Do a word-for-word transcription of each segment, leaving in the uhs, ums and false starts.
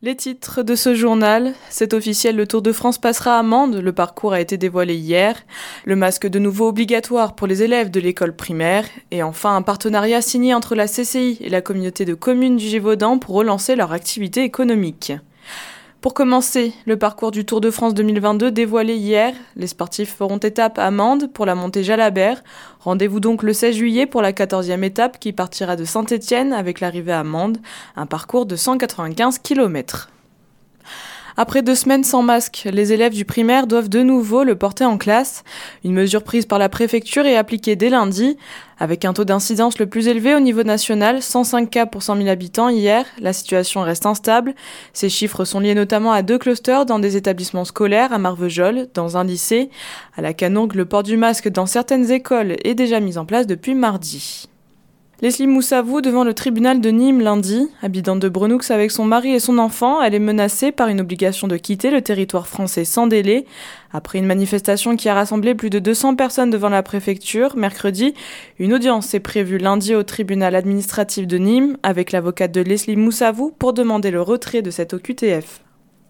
Les titres de ce journal, c'est officiel, le Tour de France passera à Mende, le parcours a été dévoilé hier, le masque de nouveau obligatoire pour les élèves de l'école primaire, et enfin un partenariat signé entre la C C I et la communauté de communes du Gévaudan pour relancer leur activité économique. Pour commencer, le parcours du Tour de France deux mille vingt-deux dévoilé hier, les sportifs feront étape à Mende pour la montée Jalabert. Rendez-vous donc le seize juillet pour la quatorzième étape qui partira de Saint-Étienne avec l'arrivée à Mende, un parcours de cent quatre-vingt-quinze kilomètres. Après deux semaines sans masque, les élèves du primaire doivent de nouveau le porter en classe. Une mesure prise par la préfecture et appliquée dès lundi. Avec un taux d'incidence le plus élevé au niveau national, cent cinq cas pour cent mille habitants hier, la situation reste instable. Ces chiffres sont liés notamment à deux clusters dans des établissements scolaires, à Marvejols, dans un lycée. À la Canongue, le port du masque dans certaines écoles est déjà mis en place depuis mardi. Leslie Moussavou devant le tribunal de Nîmes lundi. Habitante de Brenoux avec son mari et son enfant, elle est menacée par une obligation de quitter le territoire français sans délai. Après une manifestation qui a rassemblé plus de deux cents personnes devant la préfecture, mercredi, une audience est prévue lundi au tribunal administratif de Nîmes avec l'avocate de Leslie Moussavou pour demander le retrait de cette O Q T F.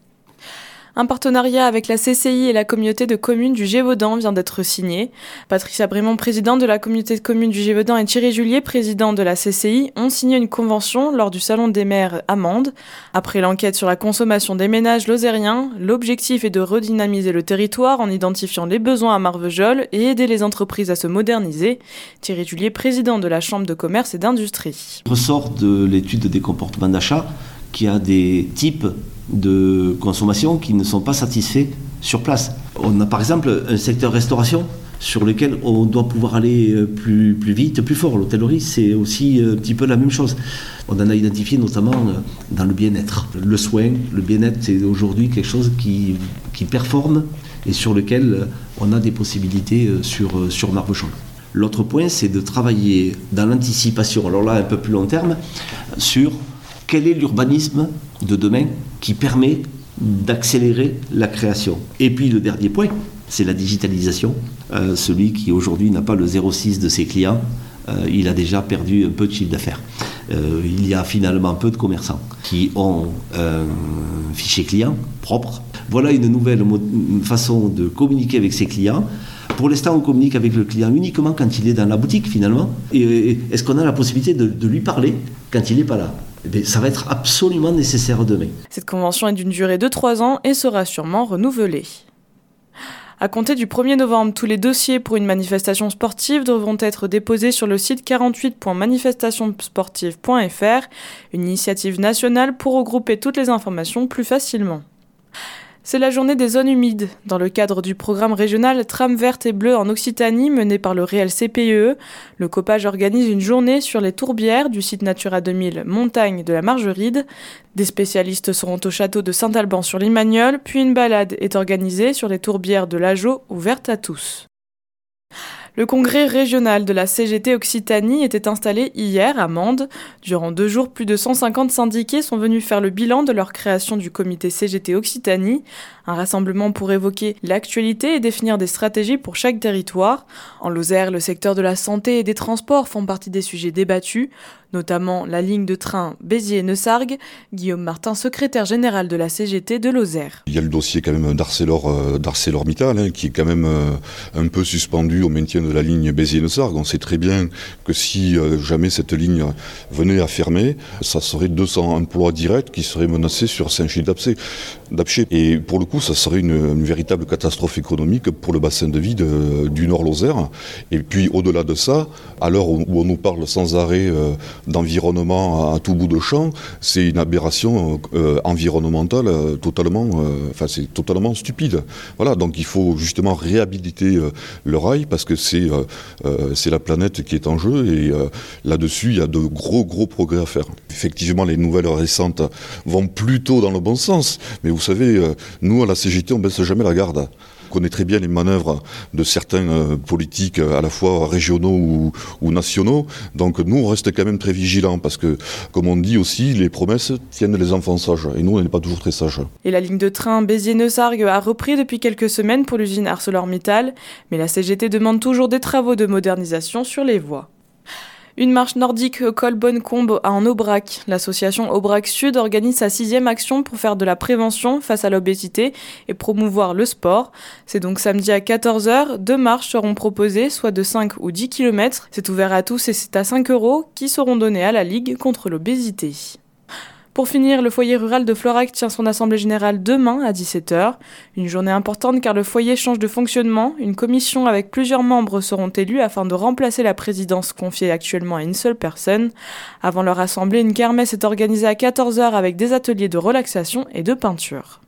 Un partenariat avec la C C I et la communauté de communes du Gévaudan vient d'être signé. Patricia Brémond, présidente de la communauté de communes du Gévaudan, et Thierry Julier, président de la C C I, ont signé une convention lors du Salon des maires à Mende. Après l'enquête sur la consommation des ménages lozériens, l'objectif est de redynamiser le territoire en identifiant les besoins à Marvejols et aider les entreprises à se moderniser. Thierry Julier, président de la Chambre de commerce et d'industrie. Ressort de l'étude des comportements d'achat qu'il y a des types de consommation qui ne sont pas satisfaits sur place. On a par exemple un secteur restauration sur lequel on doit pouvoir aller plus, plus vite, plus fort. L'hôtellerie, c'est aussi un petit peu la même chose. On en a identifié notamment dans le bien-être. Le soin, le bien-être, c'est aujourd'hui quelque chose qui, qui performe et sur lequel on a des possibilités sur, sur Marvejols. L'autre point, c'est de travailler dans l'anticipation, alors là un peu plus long terme, sur quel est l'urbanisme de demain qui permet d'accélérer la création. Et puis le dernier point, c'est la digitalisation. Euh, celui qui aujourd'hui n'a pas le zéro virgule six de ses clients, euh, il a déjà perdu un peu de chiffre d'affaires. Euh, il y a finalement peu de commerçants qui ont un fichier client propre. Voilà une nouvelle mo- une façon de communiquer avec ses clients. Pour l'instant, on communique avec le client uniquement quand il est dans la boutique, finalement. Et est-ce qu'on a la possibilité de, de lui parler quand il n'est pas là ? Eh bien, ça va être absolument nécessaire demain. Cette convention est d'une durée de trois ans et sera sûrement renouvelée. À compter du premier novembre, tous les dossiers pour une manifestation sportive devront être déposés sur le site quarante-huit point manifestation sportive point f r, une initiative nationale pour regrouper toutes les informations plus facilement. C'est la journée des zones humides. Dans le cadre du programme régional Trame verte et bleue en Occitanie mené par le réel C P E E, le COPAGE organise une journée sur les tourbières du site Natura deux mille Montagne de la Margeride. Des spécialistes seront au château de Saint-Alban-sur-Limagnole, puis une balade est organisée sur les tourbières de l'Ageot, ouverte à tous. Le congrès régional de la C G T Occitanie était installé hier à Mende. Durant deux jours, plus de cent cinquante syndiqués sont venus faire le bilan de leur création du comité C G T Occitanie. Un rassemblement pour évoquer l'actualité et définir des stratégies pour chaque territoire. En Lozère, le secteur de la santé et des transports font partie des sujets débattus, notamment la ligne de train Béziers-Neussargues. Guillaume Martin, secrétaire général de la C G T de Lozère. Il y a le dossier quand même d'Arcelor, euh, d'ArcelorMittal hein, qui est quand même euh, un peu suspendu au maintien de la ligne Béziers-Neussargues. On sait très bien que si euh, jamais cette ligne venait à fermer, ça serait deux cents emplois directs qui seraient menacés sur Saint-Gilles-d'Apché. Et pour le coup, ça serait une, une véritable catastrophe économique pour le bassin de vie de, du Nord-Lozère. Et puis au-delà de ça, à l'heure où, où on nous parle sans arrêt euh, d'environnement à, à tout bout de champ, c'est une aberration euh, environnementale euh, totalement, euh, enfin c'est totalement stupide. Voilà, donc il faut justement réhabiliter euh, le rail parce que c'est euh, euh, c'est la planète qui est en jeu et euh, là-dessus il y a de gros gros progrès à faire. Effectivement, les nouvelles récentes vont plutôt dans le bon sens, mais vous savez, euh, nous à la C G T on baisse jamais la garde. On connaît très bien les manœuvres de certains euh, politiques à la fois régionaux ou, ou nationaux. Donc nous, on reste quand même très vigilants parce que, comme on dit aussi, les promesses tiennent les enfants sages. Et nous, on n'est pas toujours très sages. Et la ligne de train Béziers-Neussargues a repris depuis quelques semaines pour l'usine ArcelorMittal. Mais la C G T demande toujours des travaux de modernisation sur les voies. Une marche nordique au col Bonne-Combe en Aubrac. L'association Aubrac Sud organise sa sixième action pour faire de la prévention face à l'obésité et promouvoir le sport. C'est donc samedi à quatorze heures. Deux marches seront proposées, soit de cinq ou dix kilomètres. C'est ouvert à tous et c'est à cinq euros qui seront donnés à la Ligue contre l'obésité. Pour finir, le foyer rural de Florac tient son assemblée générale demain à dix-sept heures. Une journée importante car le foyer change de fonctionnement. Une commission avec plusieurs membres seront élus afin de remplacer la présidence confiée actuellement à une seule personne. Avant leur assemblée, une kermesse est organisée à quatorze heures avec des ateliers de relaxation et de peinture.